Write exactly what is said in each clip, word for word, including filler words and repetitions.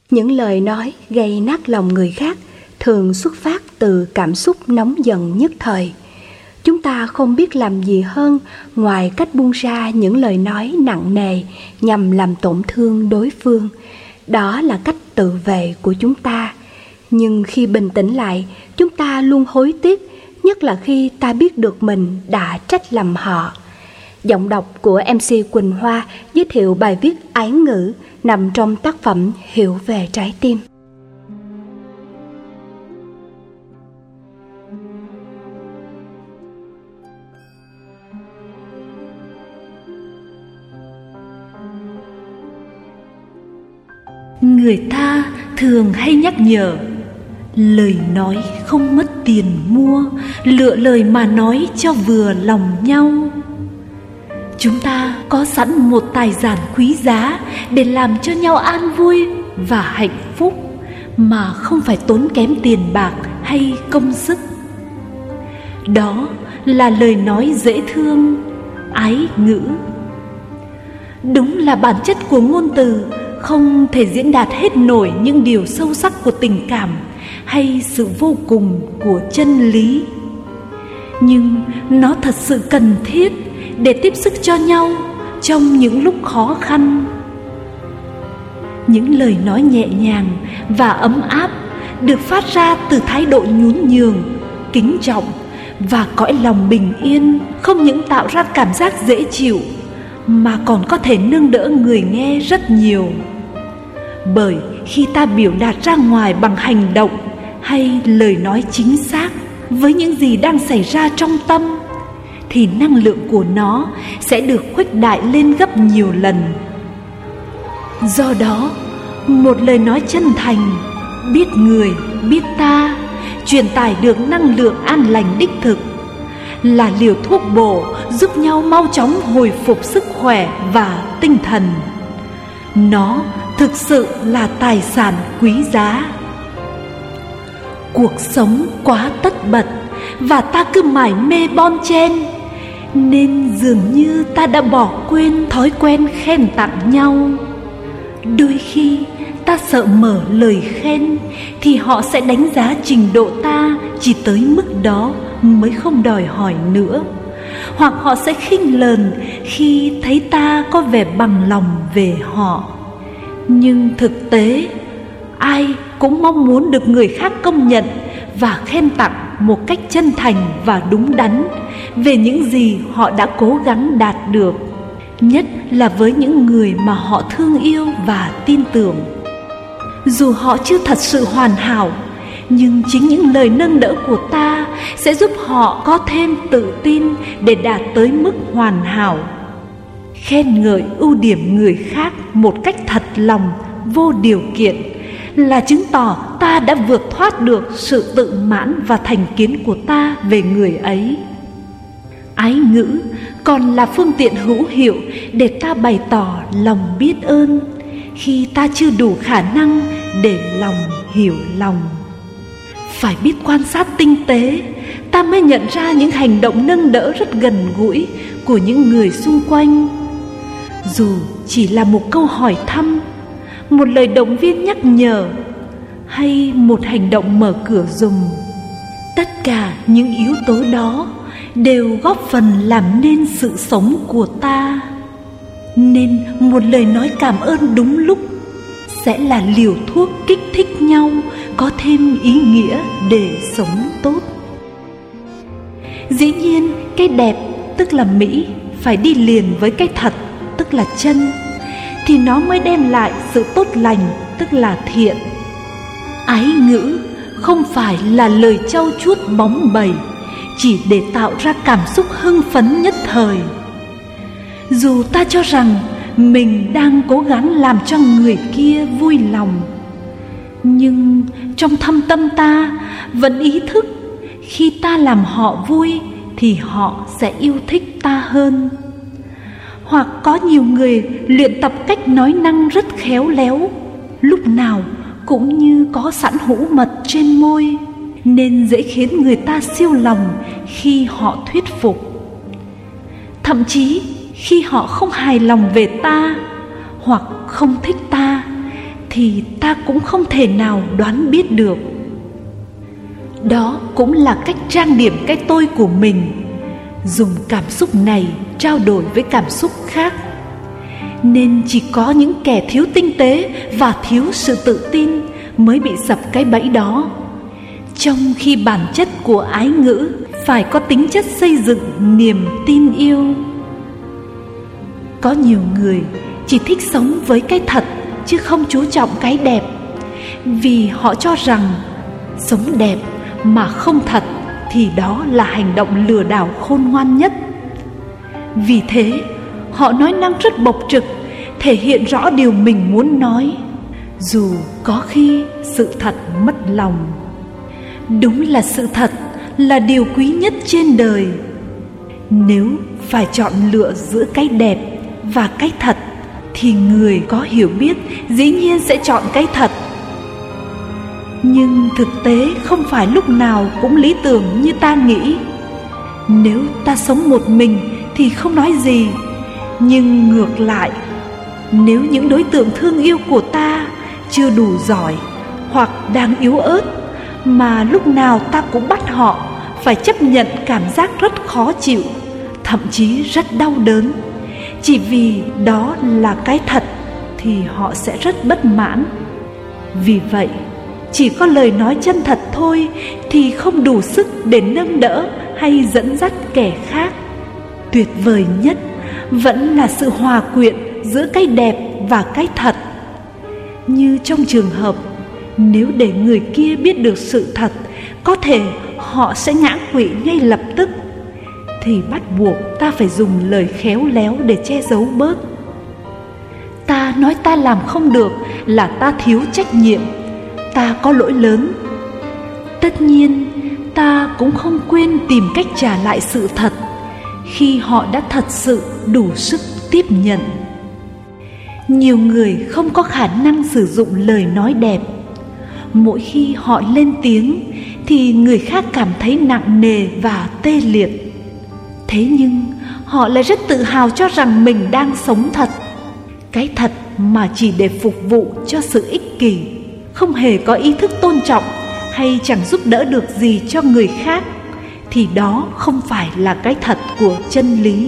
Những lời nói gây nát lòng người khác thường xuất phát từ cảm xúc nóng giận nhất thời. Chúng ta không biết làm gì hơn ngoài cách buông ra những lời nói nặng nề nhằm làm tổn thương đối phương. Đó là cách tự vệ của chúng ta. Nhưng khi bình tĩnh lại, chúng ta luôn hối tiếc, nhất là khi ta biết được mình đã trách lầm họ. Giọng đọc của em xê Quỳnh Hoa giới thiệu bài viết Ái ngữ nằm trong tác phẩm Hiểu về trái tim. Người ta thường hay nhắc nhở, lời nói không mất tiền mua, lựa lời mà nói cho vừa lòng nhau. Chúng ta có sẵn một tài sản quý giá để làm cho nhau an vui và hạnh phúc mà không phải tốn kém tiền bạc hay công sức. Đó là lời nói dễ thương, ái ngữ. Đúng là bản chất của ngôn từ không thể diễn đạt hết nổi những điều sâu sắc của tình cảm hay sự vô cùng của chân lý. Nhưng nó thật sự cần thiết để tiếp sức cho nhau trong những lúc khó khăn. Những lời nói nhẹ nhàng và ấm áp được phát ra từ thái độ nhún nhường, kính trọng và cõi lòng bình yên, không những tạo ra cảm giác dễ chịu mà còn có thể nâng đỡ người nghe rất nhiều. Bởi khi ta biểu đạt ra ngoài bằng hành động hay lời nói chính xác với những gì đang xảy ra trong tâm, thì năng lượng của nó sẽ được khuếch đại lên gấp nhiều lần. Do đó, một lời nói chân thành, biết người, biết ta, truyền tải được năng lượng an lành đích thực, là liều thuốc bổ giúp nhau mau chóng hồi phục sức khỏe và tinh thần. Nó thực sự là tài sản quý giá. Cuộc sống quá tất bật và ta cứ mải mê bon chen, nên dường như ta đã bỏ quên thói quen khen tặng nhau. Đôi khi ta sợ mở lời khen thì họ sẽ đánh giá trình độ ta chỉ tới mức đó mới không đòi hỏi nữa, hoặc họ sẽ khinh lờn khi thấy ta có vẻ bằng lòng về họ. Nhưng thực tế, ai cũng mong muốn được người khác công nhận và khen tặng một cách chân thành và đúng đắn về những gì họ đã cố gắng đạt được, nhất là với những người mà họ thương yêu và tin tưởng. Dù họ chưa thật sự hoàn hảo, nhưng chính những lời nâng đỡ của ta sẽ giúp họ có thêm tự tin để đạt tới mức hoàn hảo. Khen ngợi ưu điểm người khác một cách thật lòng, vô điều kiện là chứng tỏ ta đã vượt thoát được sự tự mãn và thành kiến của ta về người ấy. Ái ngữ còn là phương tiện hữu hiệu để ta bày tỏ lòng biết ơn khi ta chưa đủ khả năng để lòng hiểu lòng. Phải biết quan sát tinh tế, ta mới nhận ra những hành động nâng đỡ rất gần gũi của những người xung quanh. Dù chỉ là một câu hỏi thăm, một lời động viên nhắc nhở, hay một hành động mở cửa giùm, tất cả những yếu tố đó đều góp phần làm nên sự sống của ta. Nên một lời nói cảm ơn đúng lúc sẽ là liều thuốc kích thích nhau có thêm ý nghĩa để sống tốt. Dĩ nhiên, cái đẹp tức là mỹ phải đi liền với cái thật tức là chân, thì nó mới đem lại sự tốt lành tức là thiện. Ái ngữ không phải là lời trau chuốt bóng bẩy chỉ để tạo ra cảm xúc hưng phấn nhất thời. Dù ta cho rằng mình đang cố gắng làm cho người kia vui lòng, nhưng trong thâm tâm ta vẫn ý thức khi ta làm họ vui thì họ sẽ yêu thích ta hơn. Hoặc có nhiều người luyện tập cách nói năng rất khéo léo, lúc nào cũng như có sẵn hũ mật trên môi, nên dễ khiến người ta siêu lòng khi họ thuyết phục. Thậm chí khi họ không hài lòng về ta hoặc không thích ta, thì ta cũng không thể nào đoán biết được. Đó cũng là cách trang điểm cái tôi của mình, dùng cảm xúc này trao đổi với cảm xúc khác. Nên chỉ có những kẻ thiếu tinh tế và thiếu sự tự tin mới bị sập cái bẫy đó, trong khi bản chất của ái ngữ phải có tính chất xây dựng niềm tin yêu. Có nhiều người chỉ thích sống với cái thật chứ không chú trọng cái đẹp, vì họ cho rằng sống đẹp mà không thật thì đó là hành động lừa đảo khôn ngoan nhất. Vì thế họ nói năng rất bộc trực, thể hiện rõ điều mình muốn nói, dù có khi sự thật mất lòng. Đúng là sự thật là điều quý nhất trên đời. Nếu phải chọn lựa giữa cái đẹp và cái thật thì người có hiểu biết dĩ nhiên sẽ chọn cái thật. Nhưng thực tế không phải lúc nào cũng lý tưởng như ta nghĩ. Nếu ta sống một mình thì không nói gì, nhưng ngược lại, nếu những đối tượng thương yêu của ta chưa đủ giỏi hoặc đang yếu ớt, mà lúc nào ta cũng bắt họ phải chấp nhận cảm giác rất khó chịu, thậm chí rất đau đớn, chỉ vì đó là cái thật, thì họ sẽ rất bất mãn. Vì vậy, chỉ có lời nói chân thật thôi thì không đủ sức để nâng đỡ hay dẫn dắt kẻ khác. Tuyệt vời nhất vẫn là sự hòa quyện giữa cái đẹp và cái thật. Như trong trường hợp, nếu để người kia biết được sự thật, có thể họ sẽ ngã quỵ ngay lập tức, thì bắt buộc ta phải dùng lời khéo léo để che giấu bớt. Ta nói ta làm không được là ta thiếu trách nhiệm, ta có lỗi lớn. Tất nhiên, ta cũng không quên tìm cách trả lại sự thật khi họ đã thật sự đủ sức tiếp nhận. Nhiều người không có khả năng sử dụng lời nói đẹp. Mỗi khi họ lên tiếng thì người khác cảm thấy nặng nề và tê liệt. Thế nhưng họ lại rất tự hào cho rằng mình đang sống thật. Cái thật mà chỉ để phục vụ cho sự ích kỷ, không hề có ý thức tôn trọng hay chẳng giúp đỡ được gì cho người khác, thì đó không phải là cái thật của chân lý.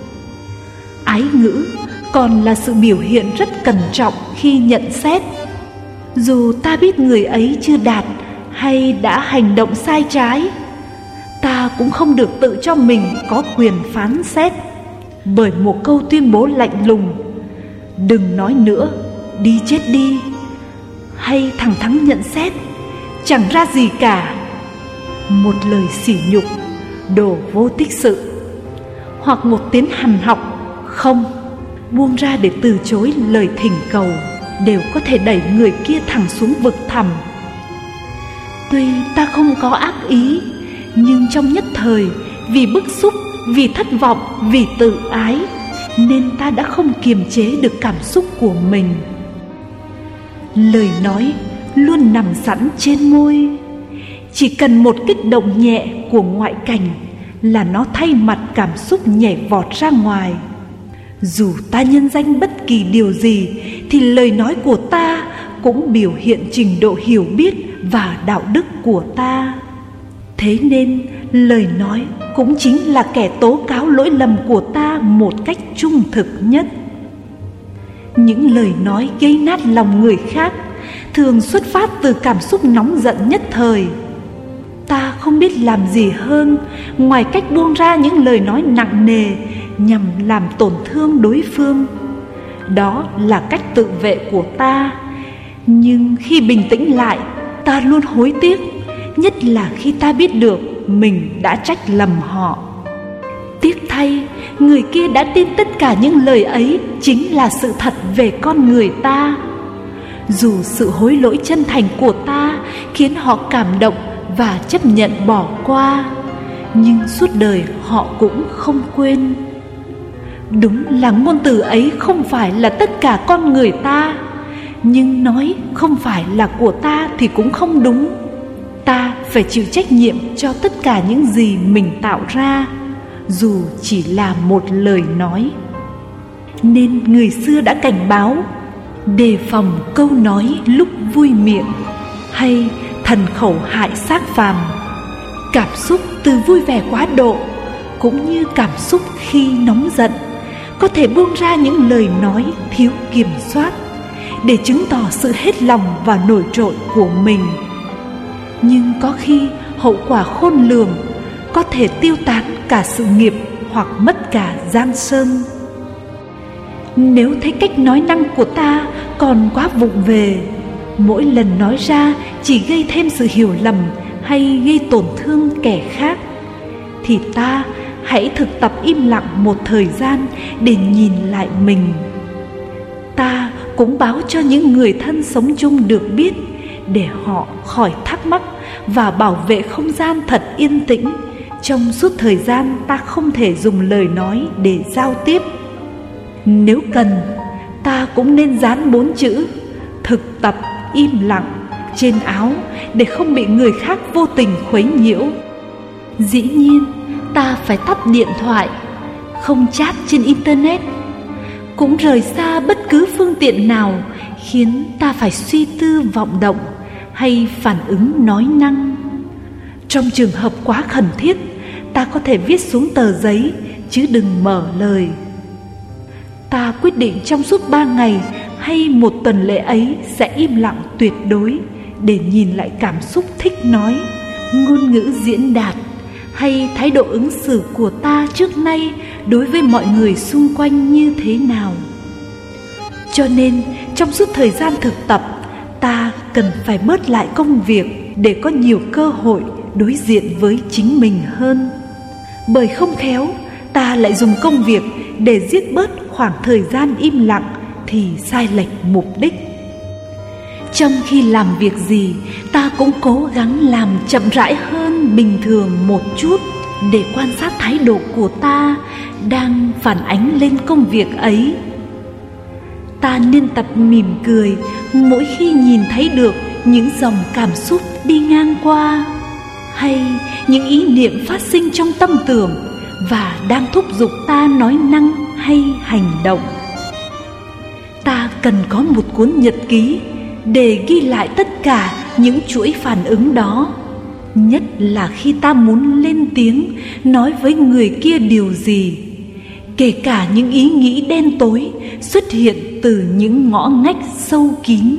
Ái ngữ còn là sự biểu hiện rất cẩn trọng khi nhận xét. Dù ta biết người ấy chưa đạt hay đã hành động sai trái, ta cũng không được tự cho mình có quyền phán xét bởi một câu tuyên bố lạnh lùng: đừng nói nữa, đi chết đi, hay thẳng thắn nhận xét: chẳng ra gì cả, một lời sỉ nhục, đồ vô tích sự, hoặc một tiếng hằn học không, buông ra để từ chối lời thỉnh cầu, đều có thể đẩy người kia thẳng xuống vực thẳm. Tuy ta không có ác ý, nhưng trong nhất thời, vì bức xúc, vì thất vọng, vì tự ái, nên ta đã không kiềm chế được cảm xúc của mình. Lời nói luôn nằm sẵn trên môi, chỉ cần một kích động nhẹ của ngoại cảnh là nó thay mặt cảm xúc nhảy vọt ra ngoài. Dù ta nhân danh bất kỳ điều gì thì lời nói của ta cũng biểu hiện trình độ hiểu biết và đạo đức của ta. Thế nên lời nói cũng chính là kẻ tố cáo lỗi lầm của ta một cách trung thực nhất. Những lời nói gây nát lòng người khác thường xuất phát từ cảm xúc nóng giận nhất thời. Ta không biết làm gì hơn ngoài cách buông ra những lời nói nặng nề nhằm làm tổn thương đối phương. Đó là cách tự vệ của ta. Nhưng khi bình tĩnh lại, ta luôn hối tiếc, nhất là khi ta biết được mình đã trách lầm họ. Tiếc thay, người kia đã tin tất cả những lời ấy chính là sự thật về con người ta. Dù sự hối lỗi chân thành của ta khiến họ cảm động và chấp nhận bỏ qua, nhưng suốt đời họ cũng không quên. Đúng là ngôn từ ấy không phải là tất cả con người ta, nhưng nói không phải là của ta thì cũng không đúng. Ta phải chịu trách nhiệm cho tất cả những gì mình tạo ra, dù chỉ là một lời nói. Nên người xưa đã cảnh báo: đề phòng câu nói lúc vui miệng hay thần khẩu hại xác phàm. Cảm xúc từ vui vẻ quá độ cũng như cảm xúc khi nóng giận có thể buông ra những lời nói thiếu kiểm soát để chứng tỏ sự hết lòng và nổi trội của mình. Nhưng có khi hậu quả khôn lường, có thể tiêu tán cả sự nghiệp hoặc mất cả giang sơn. Nếu thấy cách nói năng của ta còn quá vụng về, mỗi lần nói ra chỉ gây thêm sự hiểu lầm hay gây tổn thương kẻ khác, thì ta hãy thực tập im lặng một thời gian để nhìn lại mình. Ta cũng báo cho những người thân sống chung được biết, để họ khỏi thắc mắc và bảo vệ không gian thật yên tĩnh trong suốt thời gian ta không thể dùng lời nói để giao tiếp. Nếu cần, ta cũng nên dán bốn chữ thực tập im lặng trên áo để không bị người khác vô tình khuấy nhiễu. Dĩ nhiên, ta phải tắt điện thoại, không chat trên internet, cũng rời xa bất cứ phương tiện nào khiến ta phải suy tư vọng động hay phản ứng nói năng. Trong trường hợp quá khẩn thiết, ta có thể viết xuống tờ giấy chứ đừng mở lời. Ta quyết định trong suốt ba ngày hay một tuần lễ ấy sẽ im lặng tuyệt đối để nhìn lại cảm xúc thích nói, ngôn ngữ diễn đạt hay thái độ ứng xử của ta trước nay đối với mọi người xung quanh như thế nào. Cho nên trong suốt thời gian thực tập, ta cần phải bớt lại công việc để có nhiều cơ hội đối diện với chính mình hơn. Bởi không khéo, ta lại dùng công việc để giết bớt khoảng thời gian im lặng thì sai lệch mục đích. Trong khi làm việc gì, ta cũng cố gắng làm chậm rãi hơn bình thường một chút để quan sát thái độ của ta đang phản ánh lên công việc ấy. Ta nên tập mỉm cười mỗi khi nhìn thấy được những dòng cảm xúc đi ngang qua, hay những ý niệm phát sinh trong tâm tưởng và đang thúc giục ta nói năng hay hành động. Ta cần có một cuốn nhật ký để ghi lại tất cả những chuỗi phản ứng đó, nhất là khi ta muốn lên tiếng nói với người kia điều gì, kể cả những ý nghĩ đen tối xuất hiện từ những ngõ ngách sâu kín.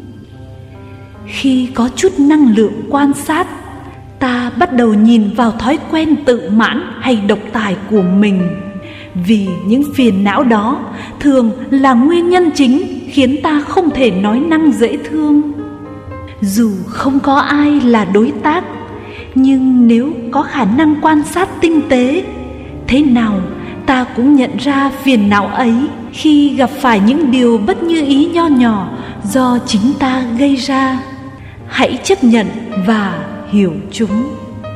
Khi có chút năng lượng quan sát, ta bắt đầu nhìn vào thói quen tự mãn hay độc tài của mình, vì những phiền não đó thường là nguyên nhân chính khiến ta không thể nói năng dễ thương. Dù không có ai là đối tác, nhưng nếu có khả năng quan sát tinh tế, thế nào ta cũng nhận ra phiền não ấy khi gặp phải những điều bất như ý nho nhỏ do chính ta gây ra. Hãy chấp nhận và hiểu chúng.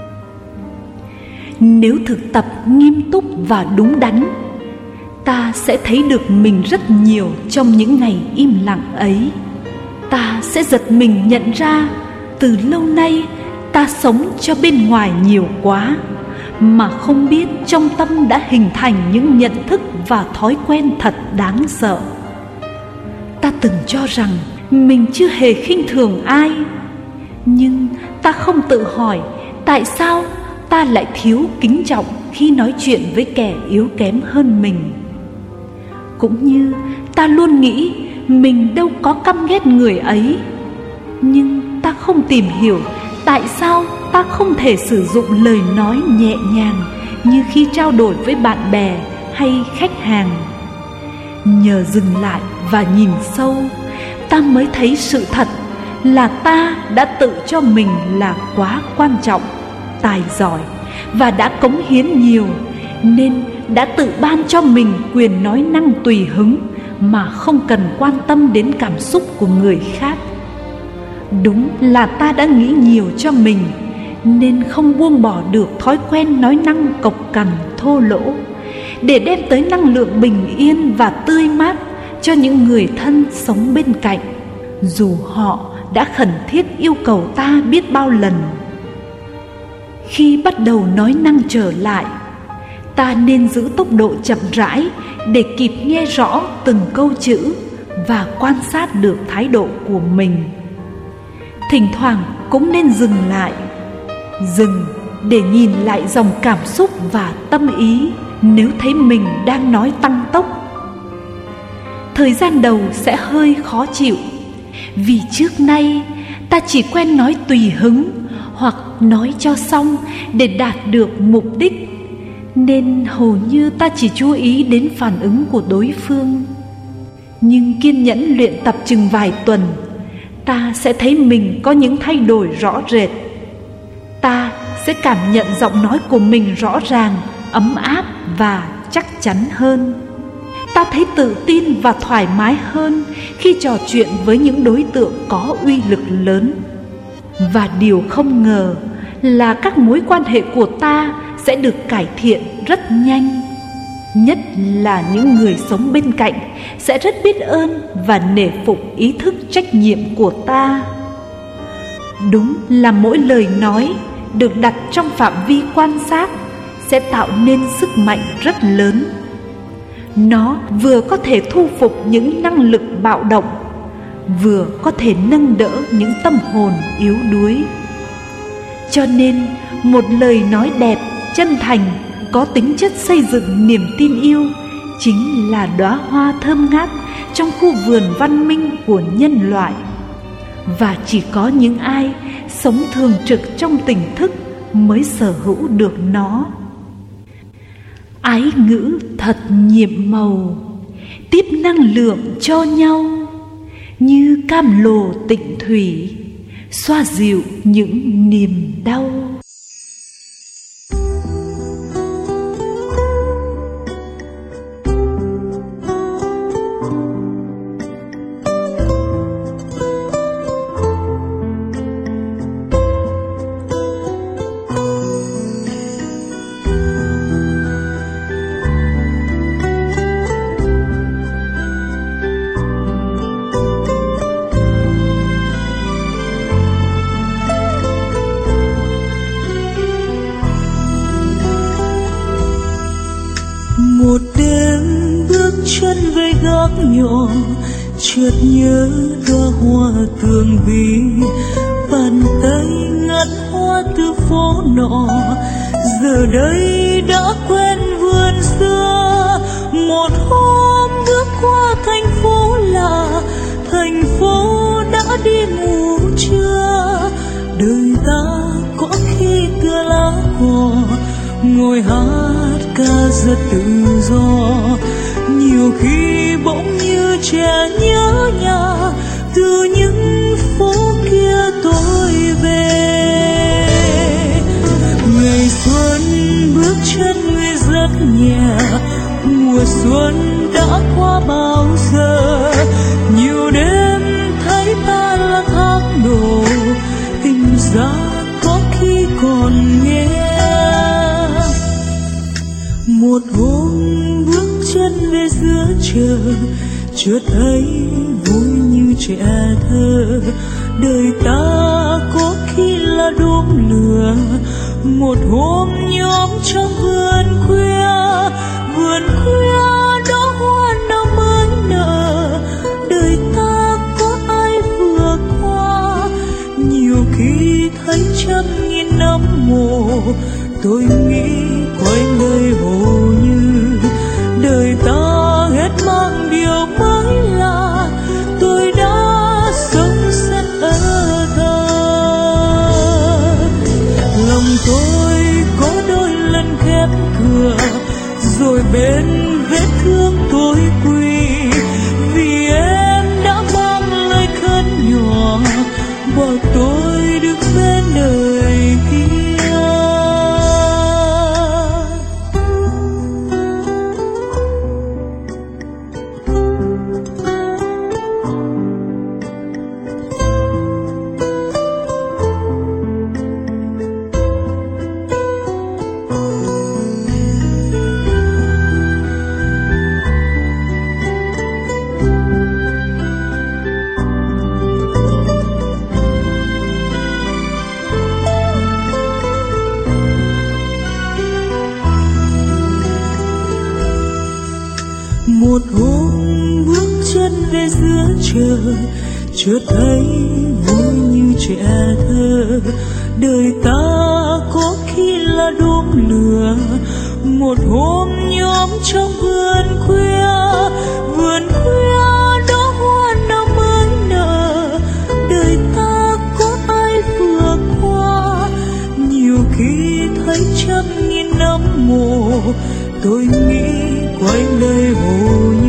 Nếu thực tập nghiêm túc và đúng đắn, ta sẽ thấy được mình rất nhiều trong những ngày im lặng ấy. Ta sẽ giật mình nhận ra từ lâu nay ta sống cho bên ngoài nhiều quá, mà không biết trong tâm đã hình thành những nhận thức và thói quen thật đáng sợ. Ta từng cho rằng mình chưa hề khinh thường ai, nhưng ta không tự hỏi tại sao ta lại thiếu kính trọng khi nói chuyện với kẻ yếu kém hơn mình. Cũng như ta luôn nghĩ mình đâu có căm ghét người ấy, nhưng ta không tìm hiểu tại sao ta không thể sử dụng lời nói nhẹ nhàng như khi trao đổi với bạn bè hay khách hàng. Nhờ dừng lại và nhìn sâu, ta mới thấy sự thật là ta đã tự cho mình là quá quan trọng, tài giỏi và đã cống hiến nhiều, nên đã tự ban cho mình quyền nói năng tùy hứng mà không cần quan tâm đến cảm xúc của người khác. Đúng là ta đã nghĩ nhiều cho mình, nên không buông bỏ được thói quen nói năng cộc cằn thô lỗ, để đem tới năng lượng bình yên và tươi mát cho những người thân sống bên cạnh, dù họ đã khẩn thiết yêu cầu ta biết bao lần. Khi bắt đầu nói năng trở lại, ta nên giữ tốc độ chậm rãi để kịp nghe rõ từng câu chữ và quan sát được thái độ của mình. Thỉnh thoảng cũng nên dừng lại, dừng để nhìn lại dòng cảm xúc và tâm ý nếu thấy mình đang nói tăng tốc. Thời gian đầu sẽ hơi khó chịu, vì trước nay ta chỉ quen nói tùy hứng hoặc nói cho xong để đạt được mục đích, nên hầu như ta chỉ chú ý đến phản ứng của đối phương. Nhưng kiên nhẫn luyện tập chừng vài tuần, ta sẽ thấy mình có những thay đổi rõ rệt. Ta sẽ cảm nhận giọng nói của mình rõ ràng, ấm áp và chắc chắn hơn. Ta thấy tự tin và thoải mái hơn khi trò chuyện với những đối tượng có uy lực lớn. Và điều không ngờ là các mối quan hệ của ta sẽ được cải thiện rất nhanh. Nhất là những người sống bên cạnh sẽ rất biết ơn và nể phục ý thức trách nhiệm của ta. Đúng là mỗi lời nói được đặt trong phạm vi quan sát sẽ tạo nên sức mạnh rất lớn. Nó vừa có thể thu phục những năng lực bạo động, vừa có thể nâng đỡ những tâm hồn yếu đuối. Cho nên một lời nói đẹp, chân thành, có tính chất xây dựng niềm tin yêu chính là đóa hoa thơm ngát trong khu vườn văn minh của nhân loại. Và chỉ có những ai sống thường trực trong tỉnh thức mới sở hữu được nó. Ái ngữ thật nhiệm màu, tiếp năng lượng cho nhau, như cam lồ tịnh thủy, xoa dịu những niềm đau. Một đêm bước chân về gác nhỏ, chợt nhớ đóa hoa tường vi. Bàn tay ngắt hoa từ phố nọ, giờ đây đã quen vườn xưa. Một hôm bước qua thành phố lạ, thành phố đã đi ngủ trưa. Đời ta có khi tựa lá cỏ, ngồi hát ca rất tự do. Nhiều khi bỗng như trẻ nhớ nhà, từ những phố kia tôi về. Ngày xuân bước chân người rất nhẹ, mùa xuân đã qua bao giờ. Nhiều đêm thấy ta là thác đổ, tình ra có khi còn nghe. Một hôm bước chân về giữa trời, chợt thấy vui như trẻ thơ. Đời ta có khi là đốm lửa, một hôm nhóm trong vườn khuya. Vườn khuya đó hoa nào mới nở, đời ta có ai vừa qua. Nhiều khi thấy trăm nghìn năm mồ, tôi nghĩ quay đời hồ như đời ta hết mang điều mới lạ. Tôi đã sống rất ở thơ, lòng tôi có đôi lần khép cửa, rồi bên vết thương tôi quỳ. Vì em đã mang lời khấn nhỏ, bỏ tôi đứng bên đời kia. chờ, chợt thấy vui như trẻ thơ. Đời ta có khi là đốm lửa, một hôm nhóm trong vườn khuya, vườn khuya đó hoa năm mới nở. Đời ta có ai vừa qua, nhiều khi thấy trăm nghìn năm mồ, tôi nghĩ quay lời hồ